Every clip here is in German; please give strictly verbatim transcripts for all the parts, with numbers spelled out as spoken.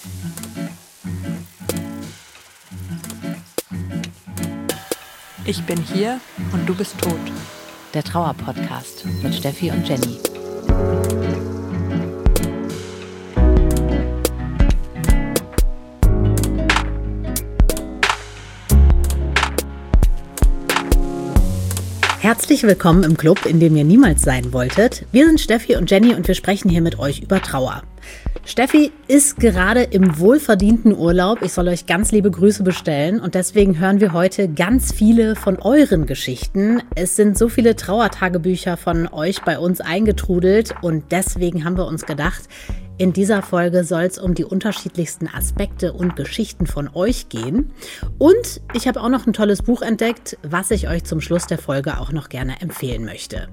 Ich bin hier und du bist tot. Der Trauer-Podcast mit Steffi und Jenny. Herzlich willkommen im Club, in dem ihr niemals sein wolltet. Wir sind Steffi und Jenny und wir sprechen hier mit euch über Trauer. Steffi ist gerade im wohlverdienten Urlaub. Ich soll euch ganz liebe Grüße bestellen und deswegen hören wir heute ganz viele von euren Geschichten. Es sind so viele Trauertagebücher von euch bei uns eingetrudelt und deswegen haben wir uns gedacht, in dieser Folge soll es um die unterschiedlichsten Aspekte und Geschichten von euch gehen. Und ich habe auch noch ein tolles Buch entdeckt, was ich euch zum Schluss der Folge auch noch gerne empfehlen möchte.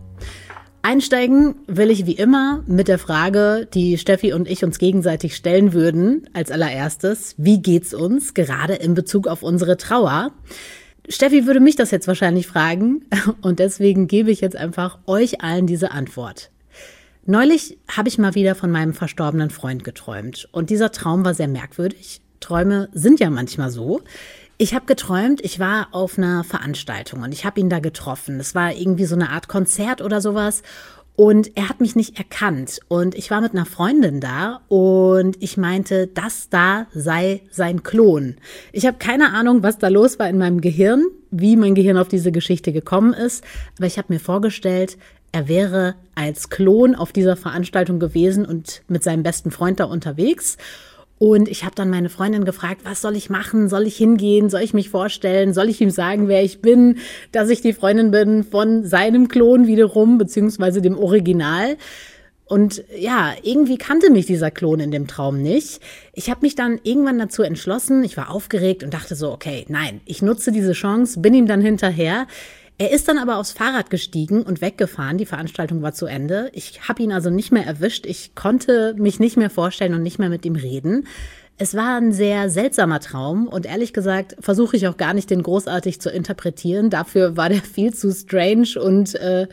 Einsteigen will ich wie immer mit der Frage, die Steffi und ich uns gegenseitig stellen würden, als allererstes. Wie geht's uns gerade in Bezug auf unsere Trauer? Steffi würde mich das jetzt wahrscheinlich fragen und deswegen gebe ich jetzt einfach euch allen diese Antwort. Neulich habe ich mal wieder von meinem verstorbenen Freund geträumt und dieser Traum war sehr merkwürdig. Träume sind ja manchmal so. Ich habe geträumt, ich war auf einer Veranstaltung und ich habe ihn da getroffen. Es war irgendwie so eine Art Konzert oder sowas und er hat mich nicht erkannt. Und ich war mit einer Freundin da und ich meinte, das da sei sein Klon. Ich habe keine Ahnung, was da los war in meinem Gehirn, wie mein Gehirn auf diese Geschichte gekommen ist. Aber ich habe mir vorgestellt, er wäre als Klon auf dieser Veranstaltung gewesen und mit seinem besten Freund da unterwegs. Und ich habe dann meine Freundin gefragt, was soll ich machen? Soll ich hingehen? Soll ich mich vorstellen? Soll ich ihm sagen, wer ich bin? Dass ich die Freundin bin von seinem Klon wiederum, beziehungsweise dem Original. Und ja, irgendwie kannte mich dieser Klon in dem Traum nicht. Ich habe mich dann irgendwann dazu entschlossen, ich war aufgeregt und dachte so, okay, nein, ich nutze diese Chance, bin ihm dann hinterher. Er ist dann aber aufs Fahrrad gestiegen und weggefahren. Die Veranstaltung war zu Ende. Ich habe ihn also nicht mehr erwischt. Ich konnte mich nicht mehr vorstellen und nicht mehr mit ihm reden. Es war ein sehr seltsamer Traum und ehrlich gesagt versuche ich auch gar nicht, den großartig zu interpretieren. Dafür war der viel zu strange und äh,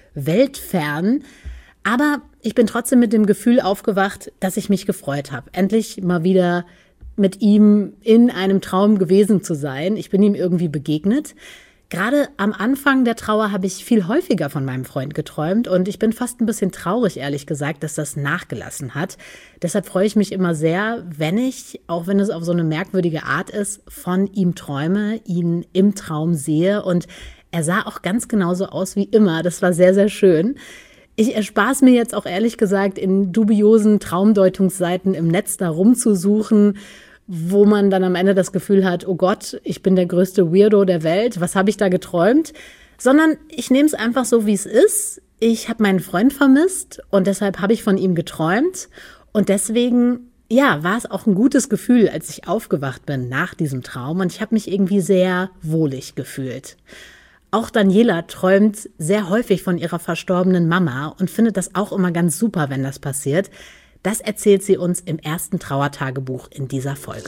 weltfern. Aber ich bin trotzdem mit dem Gefühl aufgewacht, dass ich mich gefreut habe, endlich mal wieder mit ihm in einem Traum gewesen zu sein. Ich bin ihm irgendwie begegnet. Gerade am Anfang der Trauer habe ich viel häufiger von meinem Freund geträumt und ich bin fast ein bisschen traurig, ehrlich gesagt, dass das nachgelassen hat. Deshalb freue ich mich immer sehr, wenn ich, auch wenn es auf so eine merkwürdige Art ist, von ihm träume, ihn im Traum sehe und er sah auch ganz genauso aus wie immer. Das war sehr, sehr schön. Ich erspare es mir jetzt auch ehrlich gesagt, in dubiosen Traumdeutungsseiten im Netz da rumzusuchen, wo man dann am Ende das Gefühl hat, oh Gott, ich bin der größte Weirdo der Welt, was habe ich da geträumt? Sondern ich nehme es einfach so, wie es ist. Ich habe meinen Freund vermisst und deshalb habe ich von ihm geträumt. Und deswegen, ja, war es auch ein gutes Gefühl, als ich aufgewacht bin nach diesem Traum. Und ich habe mich irgendwie sehr wohlig gefühlt. Auch Daniela träumt sehr häufig von ihrer verstorbenen Mama und findet das auch immer ganz super, wenn das passiert. Das erzählt sie uns im ersten Trauertagebuch in dieser Folge.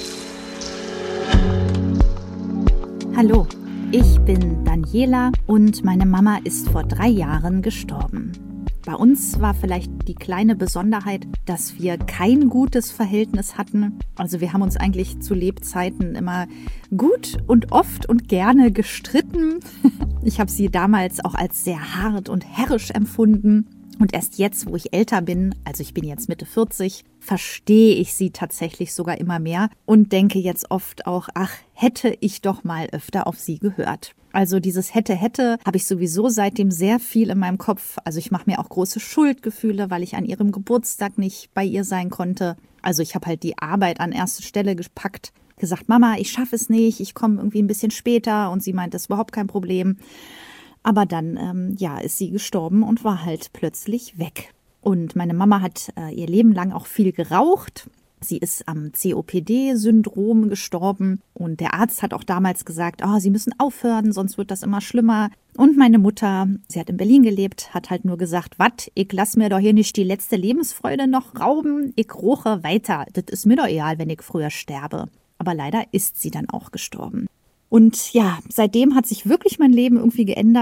Hallo, ich bin Daniela und meine Mama ist vor drei Jahren gestorben. Bei uns war vielleicht die kleine Besonderheit, dass wir kein gutes Verhältnis hatten. Also wir haben uns eigentlich zu Lebzeiten immer gut und oft und gerne gestritten. Ich habe sie damals auch als sehr hart und herrisch empfunden. Und erst jetzt, wo ich älter bin, also ich bin jetzt Mitte vierzig, verstehe ich sie tatsächlich sogar immer mehr und denke jetzt oft auch, ach, hätte ich doch mal öfter auf sie gehört. Also dieses hätte, hätte habe ich sowieso seitdem sehr viel in meinem Kopf. Also ich mache mir auch große Schuldgefühle, weil ich an ihrem Geburtstag nicht bei ihr sein konnte. Also ich habe halt die Arbeit an erste Stelle gepackt, gesagt, Mama, ich schaffe es nicht, ich komme irgendwie ein bisschen später. Und sie meint, das ist überhaupt kein Problem. Aber dann, ähm, ja, ist sie gestorben und war halt plötzlich weg. Und meine Mama hat äh, ihr Leben lang auch viel geraucht. Sie ist am C O P D-Syndrom gestorben. Und der Arzt hat auch damals gesagt, oh, sie müssen aufhören, sonst wird das immer schlimmer. Und meine Mutter, sie hat in Berlin gelebt, hat halt nur gesagt, wat, ich lass mir doch hier nicht die letzte Lebensfreude noch rauben. Ich roche weiter. Das ist mir doch egal, wenn ich früher sterbe. Aber leider ist sie dann auch gestorben. Und ja, seitdem hat sich wirklich mein Leben irgendwie geändert.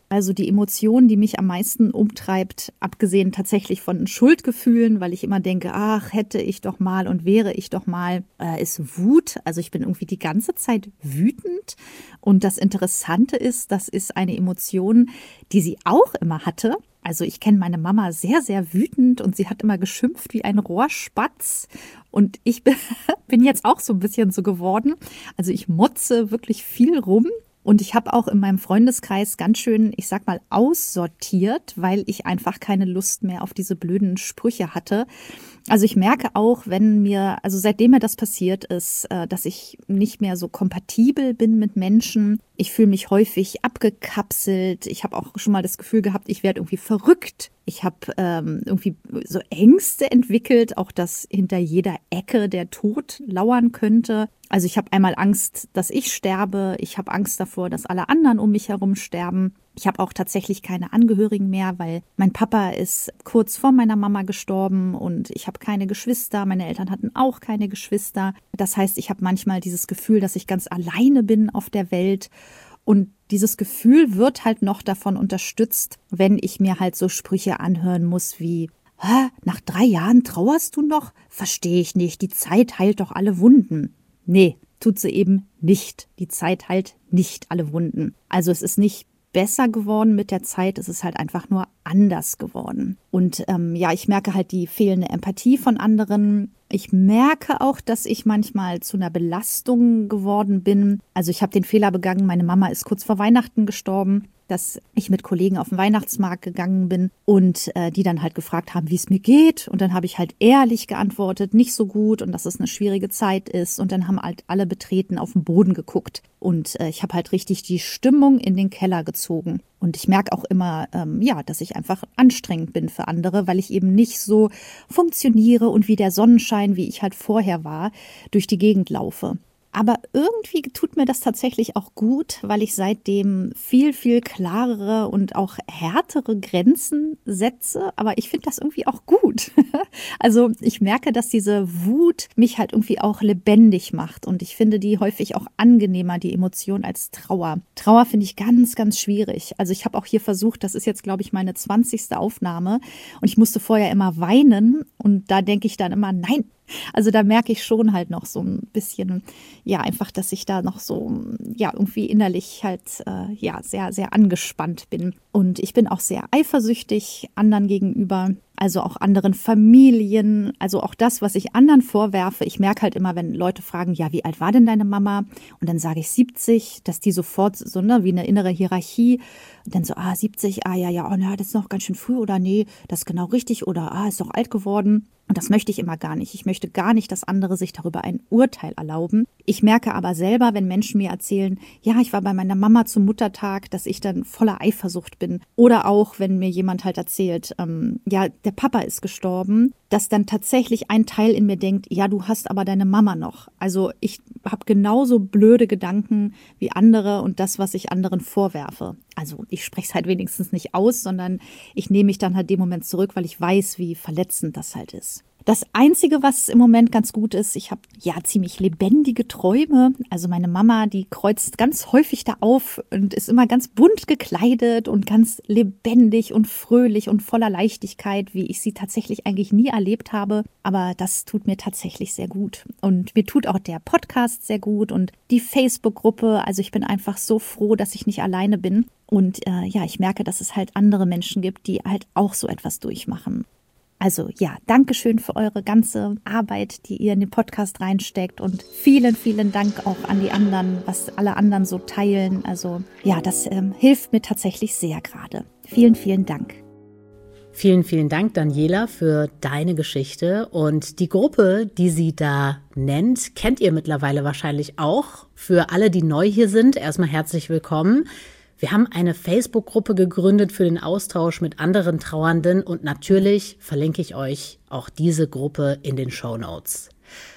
Also die Emotion, die mich am meisten umtreibt, abgesehen tatsächlich von Schuldgefühlen, weil ich immer denke, ach, hätte ich doch mal und wäre ich doch mal, äh, ist Wut. Also ich bin irgendwie die ganze Zeit wütend. Und das Interessante ist, das ist eine Emotion, die sie auch immer hatte. Also ich kenne meine Mama sehr, sehr wütend und sie hat immer geschimpft wie ein Rohrspatz. Und ich bin jetzt auch so ein bisschen so geworden. Also ich motze wirklich viel rum. Und ich habe auch in meinem Freundeskreis ganz schön, ich sag mal, aussortiert, weil ich einfach keine Lust mehr auf diese blöden Sprüche hatte. Also ich merke auch, wenn mir, also seitdem mir das passiert ist, dass ich nicht mehr so kompatibel bin mit Menschen. Ich fühle mich häufig abgekapselt. Ich habe auch schon mal das Gefühl gehabt, ich werde irgendwie verrückt. Ich habe ähm, irgendwie so Ängste entwickelt, auch dass hinter jeder Ecke der Tod lauern könnte. Also ich habe einmal Angst, dass ich sterbe. Ich habe Angst davor, dass alle anderen um mich herum sterben. Ich habe auch tatsächlich keine Angehörigen mehr, weil mein Papa ist kurz vor meiner Mama gestorben und ich habe keine Geschwister. Meine Eltern hatten auch keine Geschwister. Das heißt, ich habe manchmal dieses Gefühl, dass ich ganz alleine bin auf der Welt. Und dieses Gefühl wird halt noch davon unterstützt, wenn ich mir halt so Sprüche anhören muss wie, Hä, nach drei Jahren trauerst du noch? Verstehe ich nicht. Die Zeit heilt doch alle Wunden. Nee, tut sie eben nicht. Die Zeit heilt nicht alle Wunden. Also es ist nicht besser geworden mit der Zeit, es ist halt einfach nur anders geworden. Und ähm, ja, ich merke halt die fehlende Empathie von anderen. Ich merke auch, dass ich manchmal zu einer Belastung geworden bin. Also ich habe den Fehler begangen, meine Mama ist kurz vor Weihnachten gestorben, dass ich mit Kollegen auf den Weihnachtsmarkt gegangen bin und äh, die dann halt gefragt haben, wie es mir geht. Und dann habe ich halt ehrlich geantwortet, nicht so gut und dass es eine schwierige Zeit ist. Und dann haben halt alle betreten auf den Boden geguckt. Und äh, ich habe halt richtig die Stimmung in den Keller gezogen. Und ich merke auch immer, ähm, ja, dass ich einfach anstrengend bin für andere, weil ich eben nicht so funktioniere und wie der Sonnenschein, wie ich halt vorher war, durch die Gegend laufe. Aber irgendwie tut mir das tatsächlich auch gut, weil ich seitdem viel, viel klarere und auch härtere Grenzen setze. Aber ich finde das irgendwie auch gut. Also ich merke, dass diese Wut mich halt irgendwie auch lebendig macht. Und ich finde die häufig auch angenehmer, die Emotion, als Trauer. Trauer finde ich ganz, ganz schwierig. Also ich habe auch hier versucht, das ist jetzt, glaube ich, meine zwanzigste Aufnahme. Und ich musste vorher immer weinen. Und da denke ich dann immer, nein. Also da merke ich schon halt noch so ein bisschen, ja, einfach, dass ich da noch so, ja, irgendwie innerlich halt, äh, ja, sehr, sehr angespannt bin. Und ich bin auch sehr eifersüchtig anderen gegenüber, also auch anderen Familien, also auch das, was ich anderen vorwerfe. Ich merke halt immer, wenn Leute fragen, ja, wie alt war denn deine Mama? Und dann sage ich siebzig, dass die sofort so, ne, wie eine innere Hierarchie. Und dann so, ah, siebzig, ah, ja, ja, oh, na, das ist noch ganz schön früh oder nee, das ist genau richtig oder ah, ist doch alt geworden. Und das möchte ich immer gar nicht. Ich möchte gar nicht, dass andere sich darüber ein Urteil erlauben. Ich merke aber selber, wenn Menschen mir erzählen, ja, ich war bei meiner Mama zum Muttertag, dass ich dann voller Eifersucht bin. Oder auch, wenn mir jemand halt erzählt, ähm, ja, der Papa ist gestorben, dass dann tatsächlich ein Teil in mir denkt, ja, du hast aber deine Mama noch. Also ich habe genauso blöde Gedanken wie andere und das, was ich anderen vorwerfe. Also ich spreche es halt wenigstens nicht aus, sondern ich nehme mich dann halt dem Moment zurück, weil ich weiß, wie verletzend das halt ist. Das Einzige, was im Moment ganz gut ist, ich habe ja ziemlich lebendige Träume. Also meine Mama, die kreuzt ganz häufig da auf und ist immer ganz bunt gekleidet und ganz lebendig und fröhlich und voller Leichtigkeit, wie ich sie tatsächlich eigentlich nie erlebt habe. Aber das tut mir tatsächlich sehr gut. Und mir tut auch der Podcast sehr gut und die Facebook-Gruppe. Also ich bin einfach so froh, dass ich nicht alleine bin. Und äh, ja, ich merke, dass es halt andere Menschen gibt, die halt auch so etwas durchmachen. Also ja, Dankeschön für eure ganze Arbeit, die ihr in den Podcast reinsteckt und vielen, vielen Dank auch an die anderen, was alle anderen so teilen. Also ja, das ähm, hilft mir tatsächlich sehr gerade. Vielen, vielen Dank. Vielen, vielen Dank, Daniela, für deine Geschichte. Und die Gruppe, die sie da nennt, kennt ihr mittlerweile wahrscheinlich auch. Für alle, die neu hier sind, erstmal herzlich willkommen. Wir haben eine Facebook-Gruppe gegründet für den Austausch mit anderen Trauernden und natürlich verlinke ich euch auch diese Gruppe in den Shownotes.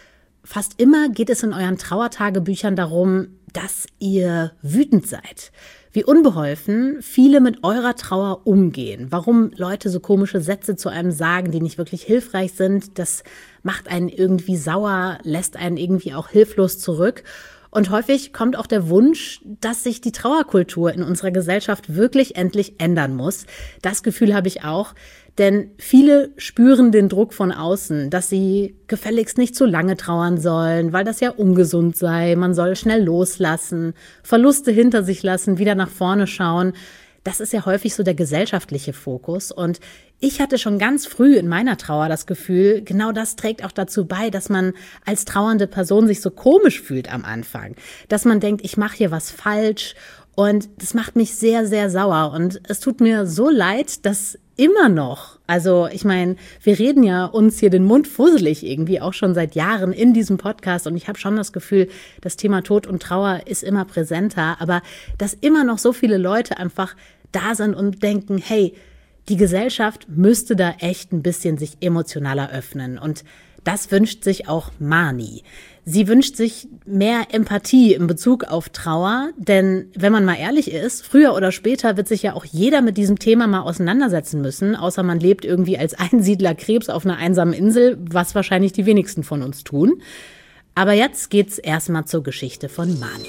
Fast immer geht es in euren Trauertagebüchern darum, dass ihr wütend seid. Wie unbeholfen viele mit eurer Trauer umgehen. Warum Leute so komische Sätze zu einem sagen, die nicht wirklich hilfreich sind, das macht einen irgendwie sauer, lässt einen irgendwie auch hilflos zurück. Und häufig kommt auch der Wunsch, dass sich die Trauerkultur in unserer Gesellschaft wirklich endlich ändern muss. Das Gefühl habe ich auch, denn viele spüren den Druck von außen, dass sie gefälligst nicht zu lange trauern sollen, weil das ja ungesund sei. Man soll schnell loslassen, Verluste hinter sich lassen, wieder nach vorne schauen. Das ist ja häufig so der gesellschaftliche Fokus. Und ich hatte schon ganz früh in meiner Trauer das Gefühl, genau das trägt auch dazu bei, dass man als trauernde Person sich so komisch fühlt am Anfang. Dass man denkt, ich mache hier was falsch. Und das macht mich sehr, sehr sauer. Und es tut mir so leid, dass immer noch, also ich meine, wir reden ja uns hier den Mund fusselig irgendwie auch schon seit Jahren in diesem Podcast. Und ich habe schon das Gefühl, das Thema Tod und Trauer ist immer präsenter. Aber dass immer noch so viele Leute einfach da sind und denken, hey, die Gesellschaft müsste da echt ein bisschen sich emotionaler öffnen. Und das wünscht sich auch Mani. Sie wünscht sich mehr Empathie in Bezug auf Trauer, denn wenn man mal ehrlich ist, früher oder später wird sich ja auch jeder mit diesem Thema mal auseinandersetzen müssen, außer man lebt irgendwie als Einsiedler Krebs auf einer einsamen Insel, was wahrscheinlich die wenigsten von uns tun. Aber jetzt geht's erstmal zur Geschichte von Mani.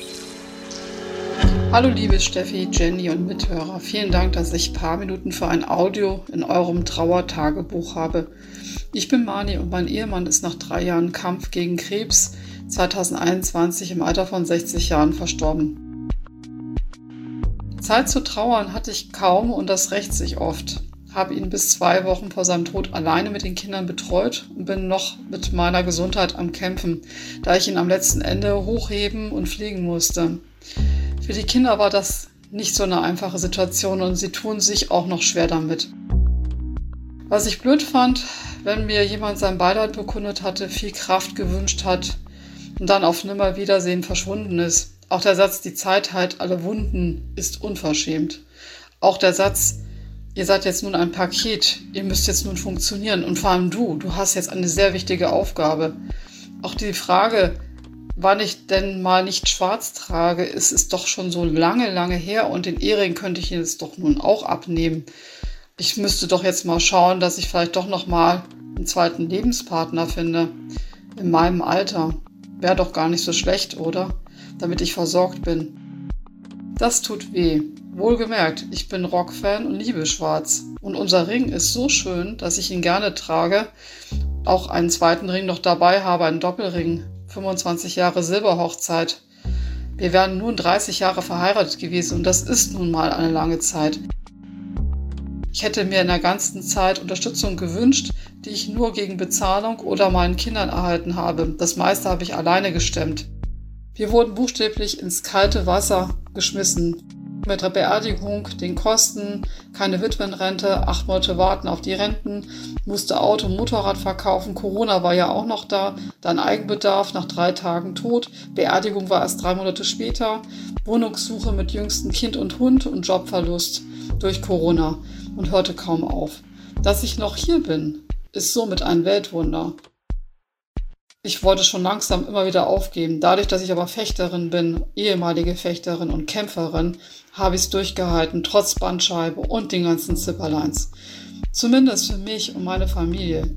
Hallo liebe Steffi, Jenny und Mithörer, vielen Dank, dass ich ein paar Minuten für ein Audio in eurem Trauertagebuch habe. Ich bin Mani und mein Ehemann ist nach drei Jahren Kampf gegen Krebs zweitausendeinundzwanzig im Alter von sechzig Jahren verstorben. Zeit zu trauern hatte ich kaum und das rächt sich oft. Habe ihn bis zwei Wochen vor seinem Tod alleine mit den Kindern betreut und bin noch mit meiner Gesundheit am Kämpfen, da ich ihn am letzten Ende hochheben und fliegen musste. Für die Kinder war das nicht so eine einfache Situation und sie tun sich auch noch schwer damit. Was ich blöd fand, wenn mir jemand sein Beileid bekundet hatte, viel Kraft gewünscht hat und dann auf Nimmerwiedersehen verschwunden ist. Auch der Satz, die Zeit heilt alle Wunden, ist unverschämt. Auch der Satz, ihr seid jetzt nun ein Paket, ihr müsst jetzt nun funktionieren und vor allem du, du hast jetzt eine sehr wichtige Aufgabe. Auch die Frage, wann ich denn mal nicht schwarz trage, ist es doch schon so lange, lange her und den Ehering könnte ich jetzt doch nun auch abnehmen. Ich müsste doch jetzt mal schauen, dass ich vielleicht doch noch mal einen zweiten Lebenspartner finde. In meinem Alter. Wäre doch gar nicht so schlecht, oder? Damit ich versorgt bin. Das tut weh. Wohlgemerkt, ich bin Rockfan und liebe schwarz. Und unser Ring ist so schön, dass ich ihn gerne trage. Auch einen zweiten Ring noch dabei habe, einen Doppelring. fünfundzwanzig Jahre Silberhochzeit. Wir wären nun dreißig Jahre verheiratet gewesen und das ist nun mal eine lange Zeit. Ich hätte mir in der ganzen Zeit Unterstützung gewünscht, die ich nur gegen Bezahlung oder meinen Kindern erhalten habe. Das meiste habe ich alleine gestemmt. Wir wurden buchstäblich ins kalte Wasser geschmissen. Mit der Beerdigung, den Kosten, keine Witwenrente, acht Monate warten auf die Renten, musste Auto und Motorrad verkaufen, Corona war ja auch noch da, dann Eigenbedarf nach drei Tagen tot, Beerdigung war erst drei Monate später, Wohnungssuche mit jüngstem Kind und Hund und Jobverlust durch Corona und hörte kaum auf. Dass ich noch hier bin, ist somit ein Weltwunder. Ich wollte schon langsam immer wieder aufgeben. Dadurch, dass ich aber Fechterin bin, ehemalige Fechterin und Kämpferin, habe ich es durchgehalten, trotz Bandscheibe und den ganzen Zipperleins. Zumindest für mich und meine Familie.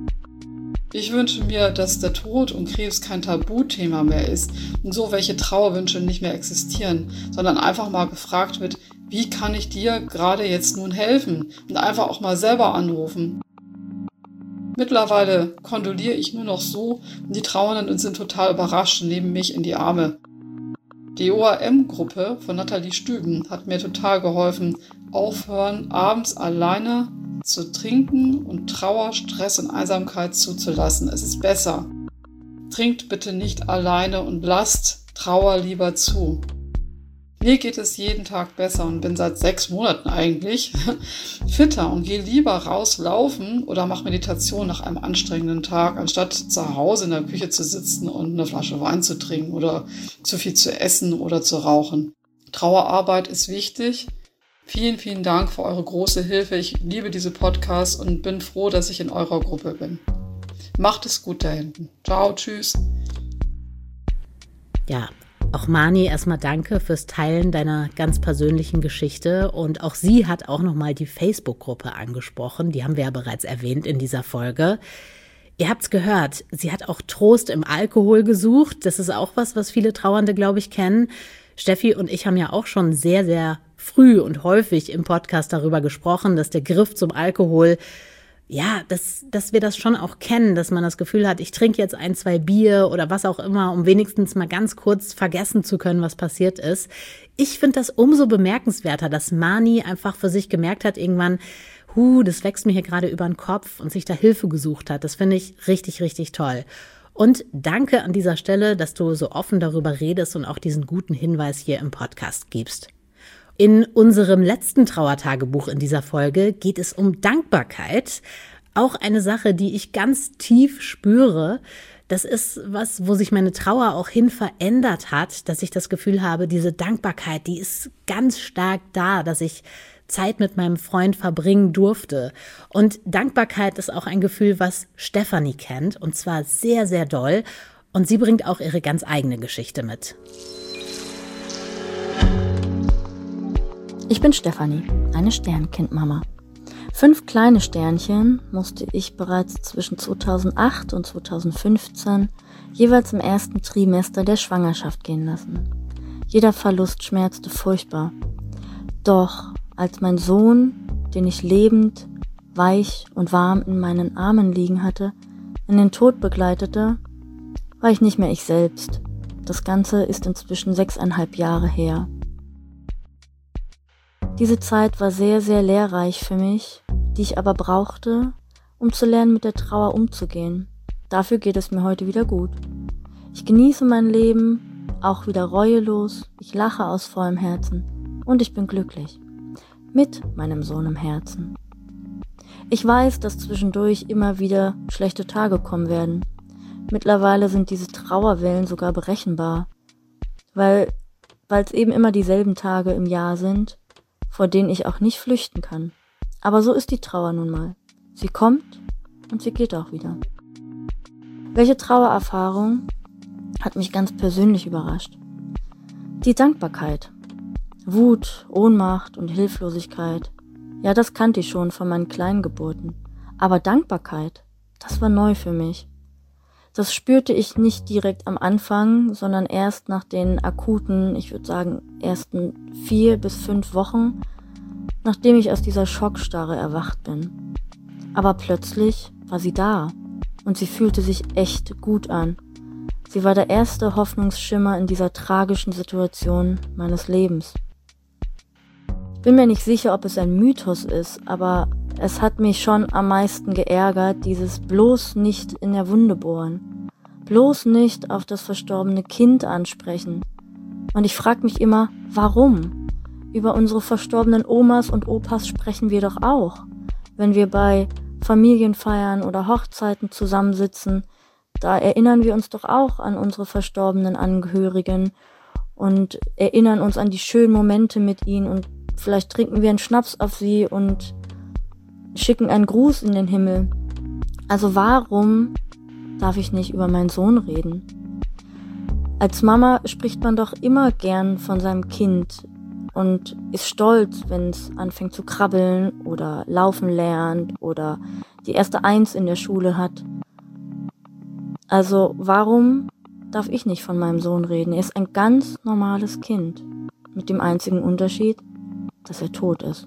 Ich wünsche mir, dass der Tod und Krebs kein Tabuthema mehr ist und so welche Trauerwünsche nicht mehr existieren, sondern einfach mal gefragt wird, wie kann ich dir gerade jetzt nun helfen? Und einfach auch mal selber anrufen. Mittlerweile kondoliere ich nur noch so und die Trauernden sind total überrascht und nehmen mich in die Arme. Die O A M-Gruppe von Nathalie Stüben hat mir total geholfen, aufhören, abends alleine zu trinken und Trauer, Stress und Einsamkeit zuzulassen. Es ist besser. Trinkt bitte nicht alleine und lasst Trauer lieber zu. Mir geht es jeden Tag besser und bin seit sechs Monaten eigentlich fitter und gehe lieber rauslaufen oder mache Meditation nach einem anstrengenden Tag, anstatt zu Hause in der Küche zu sitzen und eine Flasche Wein zu trinken oder zu viel zu essen oder zu rauchen. Trauerarbeit ist wichtig. Vielen, vielen Dank für eure große Hilfe. Ich liebe diese Podcasts und bin froh, dass ich in eurer Gruppe bin. Macht es gut da hinten. Ciao, tschüss. Ja. Auch Mani, erstmal danke fürs Teilen deiner ganz persönlichen Geschichte und auch sie hat auch nochmal die Facebook-Gruppe angesprochen, die haben wir ja bereits erwähnt in dieser Folge. Ihr habt's gehört, sie hat auch Trost im Alkohol gesucht. Das ist auch was, was viele Trauernde, glaube ich, kennen. Steffi und ich haben ja auch schon sehr, sehr früh und häufig im Podcast darüber gesprochen, dass der Griff zum Alkohol, ja, dass, dass wir das schon auch kennen, dass man das Gefühl hat, ich trinke jetzt ein, zwei Bier oder was auch immer, um wenigstens mal ganz kurz vergessen zu können, was passiert ist. Ich finde das umso bemerkenswerter, dass Mani einfach für sich gemerkt hat irgendwann, huh, das wächst mir hier gerade über den Kopf und sich da Hilfe gesucht hat. Das finde ich richtig, richtig toll. Und danke an dieser Stelle, dass du so offen darüber redest und auch diesen guten Hinweis hier im Podcast gibst. In unserem letzten Trauertagebuch in dieser Folge geht es um Dankbarkeit. Auch eine Sache, die ich ganz tief spüre. Das ist was, wo sich meine Trauer auch hin verändert hat, dass ich das Gefühl habe, diese Dankbarkeit, die ist ganz stark da, dass ich Zeit mit meinem Freund verbringen durfte. Und Dankbarkeit ist auch ein Gefühl, was Stefanie kennt, und zwar sehr, sehr doll. Und sie bringt auch ihre ganz eigene Geschichte mit. Ich bin Stefanie, eine Sternkindmama. Fünf kleine Sternchen musste ich bereits zwischen zweitausendacht und zweitausendfünfzehn jeweils im ersten Trimester der Schwangerschaft gehen lassen. Jeder Verlust schmerzte furchtbar. Doch als mein Sohn, den ich lebend, weich und warm in meinen Armen liegen hatte, in den Tod begleitete, war ich nicht mehr ich selbst. Das Ganze ist inzwischen sechseinhalb Jahre her. Diese Zeit war sehr, sehr lehrreich für mich, die ich aber brauchte, um zu lernen, mit der Trauer umzugehen. Dafür geht es mir heute wieder gut. Ich genieße mein Leben, auch wieder reuelos, ich lache aus vollem Herzen und ich bin glücklich. Mit meinem Sohn im Herzen. Ich weiß, dass zwischendurch immer wieder schlechte Tage kommen werden. Mittlerweile sind diese Trauerwellen sogar berechenbar, weil weil es eben immer dieselben Tage im Jahr sind, vor denen ich auch nicht flüchten kann. Aber so ist die Trauer nun mal. Sie kommt und sie geht auch wieder. Welche Trauererfahrung hat mich ganz persönlich überrascht? Die Dankbarkeit. Wut, Ohnmacht und Hilflosigkeit. Ja, das kannte ich schon von meinen kleinen Geburten. Aber Dankbarkeit, das war neu für mich. Das spürte ich nicht direkt am Anfang, sondern erst nach den akuten, ich würde sagen, ersten vier bis fünf Wochen, nachdem ich aus dieser Schockstarre erwacht bin. Aber plötzlich war sie da und sie fühlte sich echt gut an. Sie war der erste Hoffnungsschimmer in dieser tragischen Situation meines Lebens. Ich bin mir nicht sicher, ob es ein Mythos ist, aber es hat mich schon am meisten geärgert, dieses bloß nicht in der Wunde bohren, bloß nicht auf das verstorbene Kind ansprechen. Und ich frage mich immer, warum? Über unsere verstorbenen Omas und Opas sprechen wir doch auch, wenn wir bei Familienfeiern oder Hochzeiten zusammensitzen. Da erinnern wir uns doch auch an unsere verstorbenen Angehörigen und erinnern uns an die schönen Momente mit ihnen und vielleicht trinken wir einen Schnaps auf sie und schicken einen Gruß in den Himmel. Also warum darf ich nicht über meinen Sohn reden? Als Mama spricht man doch immer gern von seinem Kind und ist stolz, wenn es anfängt zu krabbeln oder laufen lernt oder die erste Eins in der Schule hat. Also warum darf ich nicht von meinem Sohn reden? Er ist ein ganz normales Kind, mit dem einzigen Unterschied, dass er tot ist.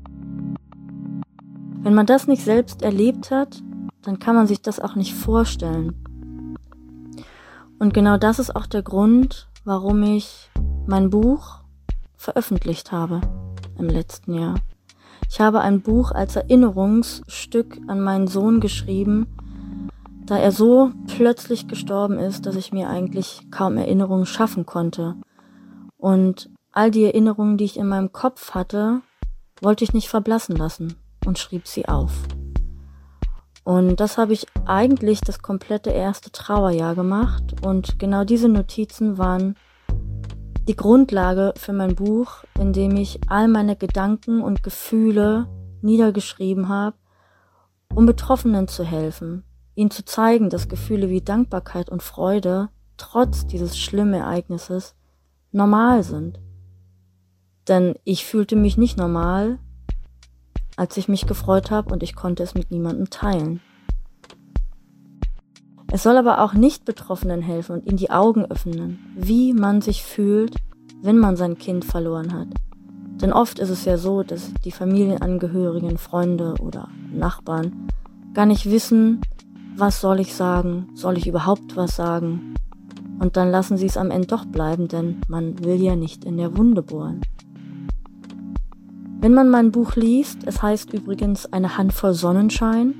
Wenn man das nicht selbst erlebt hat, dann kann man sich das auch nicht vorstellen. Und genau das ist auch der Grund, warum ich mein Buch veröffentlicht habe im letzten Jahr. Ich habe ein Buch als Erinnerungsstück an meinen Sohn geschrieben, da er so plötzlich gestorben ist, dass ich mir eigentlich kaum Erinnerungen schaffen konnte. Und all die Erinnerungen, die ich in meinem Kopf hatte, wollte ich nicht verblassen lassen und schrieb sie auf. Und das habe ich eigentlich das komplette erste Trauerjahr gemacht und genau diese Notizen waren die Grundlage für mein Buch, in dem ich all meine Gedanken und Gefühle niedergeschrieben habe, um Betroffenen zu helfen, ihnen zu zeigen, dass Gefühle wie Dankbarkeit und Freude trotz dieses schlimmen Ereignisses normal sind. Denn ich fühlte mich nicht normal, als ich mich gefreut habe und ich konnte es mit niemandem teilen. Es soll aber auch Nicht-Betroffenen helfen und ihnen die Augen öffnen, wie man sich fühlt, wenn man sein Kind verloren hat. Denn oft ist es ja so, dass die Familienangehörigen, Freunde oder Nachbarn gar nicht wissen, was soll ich sagen, soll ich überhaupt was sagen? Und dann lassen sie es am Ende doch bleiben, denn man will ja nicht in der Wunde bohren. Wenn man mein Buch liest, es heißt übrigens Eine Handvoll Sonnenschein,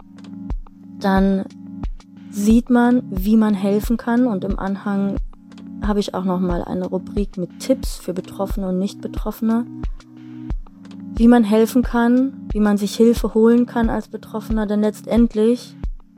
dann sieht man, wie man helfen kann, und im Anhang habe ich auch nochmal eine Rubrik mit Tipps für Betroffene und Nicht-Betroffene, wie man helfen kann, wie man sich Hilfe holen kann als Betroffener, denn letztendlich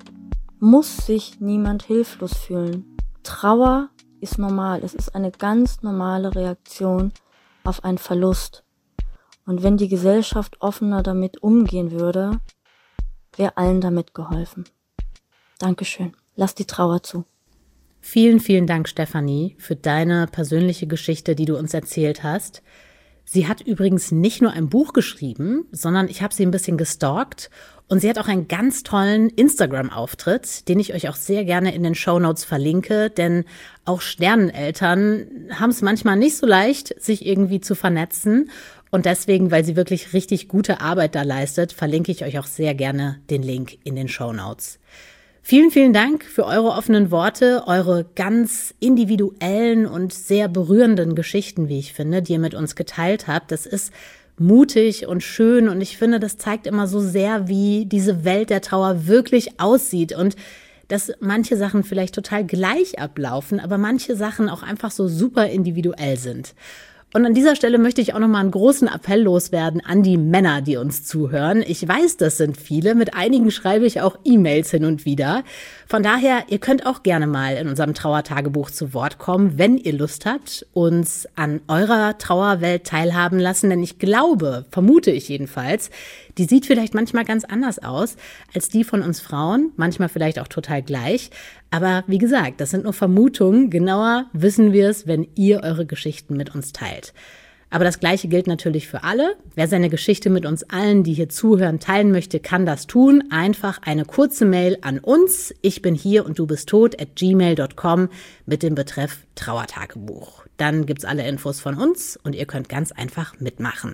muss sich niemand hilflos fühlen. Trauer ist normal, es ist eine ganz normale Reaktion auf einen Verlust. Und wenn die Gesellschaft offener damit umgehen würde, wäre allen damit geholfen. Dankeschön. Lass die Trauer zu. Vielen, vielen Dank, Stefanie, für deine persönliche Geschichte, die du uns erzählt hast. Sie hat übrigens nicht nur ein Buch geschrieben, sondern ich habe sie ein bisschen gestalkt, und sie hat auch einen ganz tollen Instagram-Auftritt, den ich euch auch sehr gerne in den Shownotes verlinke, denn auch Sterneneltern haben es manchmal nicht so leicht, sich irgendwie zu vernetzen, und deswegen, weil sie wirklich richtig gute Arbeit da leistet, verlinke ich euch auch sehr gerne den Link in den Shownotes. Vielen, vielen Dank für eure offenen Worte, eure ganz individuellen und sehr berührenden Geschichten, wie ich finde, die ihr mit uns geteilt habt. Das ist mutig und schön, und ich finde, das zeigt immer so sehr, wie diese Welt der Trauer wirklich aussieht und dass manche Sachen vielleicht total gleich ablaufen, aber manche Sachen auch einfach so super individuell sind. Und an dieser Stelle möchte ich auch nochmal einen großen Appell loswerden an die Männer, die uns zuhören. Ich weiß, das sind viele. Mit einigen schreibe ich auch E-Mails hin und wieder. Von daher, ihr könnt auch gerne mal in unserem Trauertagebuch zu Wort kommen, wenn ihr Lust habt, uns an eurer Trauerwelt teilhaben lassen. Denn ich glaube, vermute ich jedenfalls, die sieht vielleicht manchmal ganz anders aus als die von uns Frauen. Manchmal vielleicht auch total gleich. Aber wie gesagt, das sind nur Vermutungen. Genauer wissen wir es, wenn ihr eure Geschichten mit uns teilt. Aber das Gleiche gilt natürlich für alle. Wer seine Geschichte mit uns allen, die hier zuhören, teilen möchte, kann das tun. Einfach eine kurze Mail an uns. Ich bin hier und du bist tot at gmail dot com mit dem Betreff Trauertagebuch. Dann gibt's alle Infos von uns und ihr könnt ganz einfach mitmachen.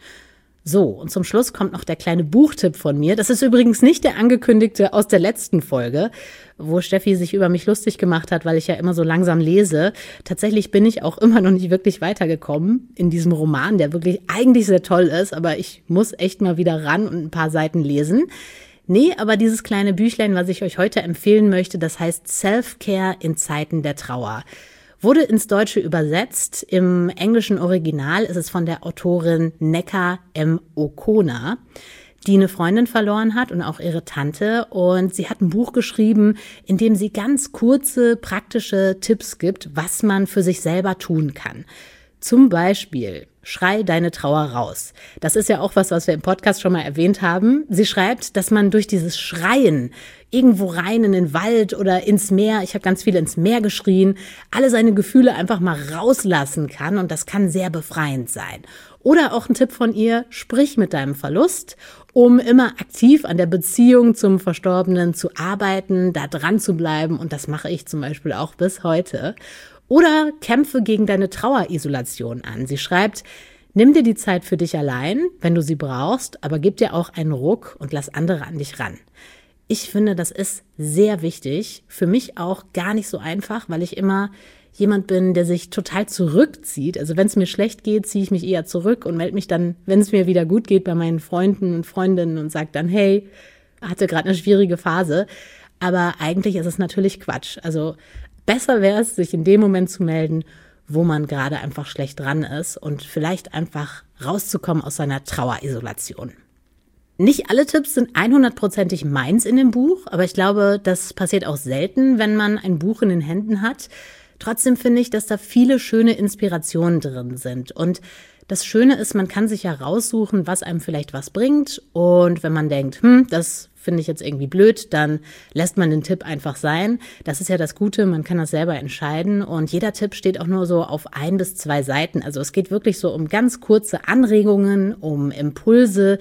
So, und zum Schluss kommt noch der kleine Buchtipp von mir. Das ist übrigens nicht der angekündigte aus der letzten Folge, wo Steffi sich über mich lustig gemacht hat, weil ich ja immer so langsam lese. Tatsächlich bin ich auch immer noch nicht wirklich weitergekommen in diesem Roman, der wirklich eigentlich sehr toll ist, aber ich muss echt mal wieder ran und ein paar Seiten lesen. Nee, aber dieses kleine Büchlein, was ich euch heute empfehlen möchte, das heißt Self-Care in Zeiten der Trauer. Wurde ins Deutsche übersetzt. Im englischen Original ist es von der Autorin Nneka M. Okona, die eine Freundin verloren hat und auch ihre Tante. Und sie hat ein Buch geschrieben, in dem sie ganz kurze, praktische Tipps gibt, was man für sich selber tun kann. Zum Beispiel, schrei deine Trauer raus. Das ist ja auch was, was wir im Podcast schon mal erwähnt haben. Sie schreibt, dass man durch dieses Schreien irgendwo rein in den Wald oder ins Meer, ich habe ganz viel ins Meer geschrien, alle seine Gefühle einfach mal rauslassen kann, und das kann sehr befreiend sein. Oder auch ein Tipp von ihr, sprich mit deinem Verlust, um immer aktiv an der Beziehung zum Verstorbenen zu arbeiten, da dran zu bleiben, und das mache ich zum Beispiel auch bis heute. Oder kämpfe gegen deine Trauerisolation an. Sie schreibt, nimm dir die Zeit für dich allein, wenn du sie brauchst, aber gib dir auch einen Ruck und lass andere an dich ran. Ich finde, das ist sehr wichtig. Für mich auch gar nicht so einfach, weil ich immer jemand bin, der sich total zurückzieht. Also wenn es mir schlecht geht, ziehe ich mich eher zurück und melde mich dann, wenn es mir wieder gut geht, bei meinen Freunden und Freundinnen und sage dann, hey, hatte gerade eine schwierige Phase. Aber eigentlich ist es natürlich Quatsch. Also besser wäre es, sich in dem Moment zu melden, wo man gerade einfach schlecht dran ist und vielleicht einfach rauszukommen aus seiner Trauerisolation. Nicht alle Tipps sind hundertprozentig meins in dem Buch, aber ich glaube, das passiert auch selten, wenn man ein Buch in den Händen hat. Trotzdem finde ich, dass da viele schöne Inspirationen drin sind. Und das Schöne ist, man kann sich ja raussuchen, was einem vielleicht was bringt. Und wenn man denkt, hm, das finde ich jetzt irgendwie blöd, dann lässt man den Tipp einfach sein. Das ist ja das Gute, man kann das selber entscheiden. Und jeder Tipp steht auch nur so auf ein bis zwei Seiten. Also es geht wirklich so um ganz kurze Anregungen, um Impulse,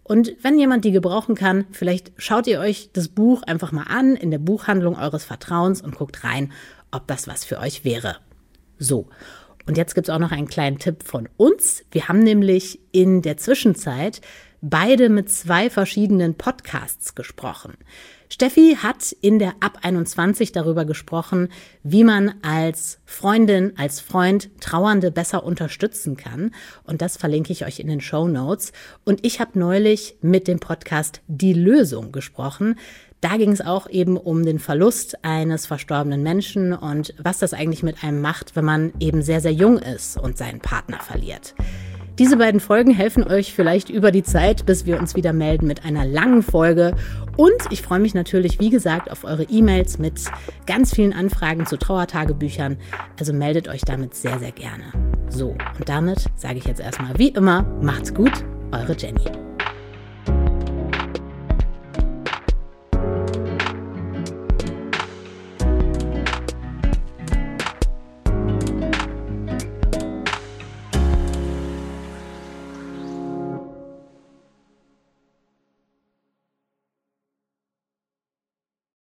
Und wenn jemand die gebrauchen kann, vielleicht schaut ihr euch das Buch einfach mal an in der Buchhandlung eures Vertrauens und guckt rein, ob das was für euch wäre. So, und jetzt gibt es auch noch einen kleinen Tipp von uns. Wir haben nämlich in der Zwischenzeit beide mit zwei verschiedenen Podcasts gesprochen. Steffi hat in der Ab einundzwanzig darüber gesprochen, wie man als Freundin, als Freund Trauernde besser unterstützen kann. Und das verlinke ich euch in den Shownotes. Und ich habe neulich mit dem Podcast Die Lösung gesprochen. Da ging es auch eben um den Verlust eines verstorbenen Menschen und was das eigentlich mit einem macht, wenn man eben sehr, sehr jung ist und seinen Partner verliert. Diese beiden Folgen helfen euch vielleicht über die Zeit, bis wir uns wieder melden mit einer langen Folge. Und ich freue mich natürlich, wie gesagt, auf eure E-Mails mit ganz vielen Anfragen zu Trauertagebüchern. Also meldet euch damit sehr, sehr gerne. So, und damit sage ich jetzt erstmal wie immer, macht's gut, eure Jenny.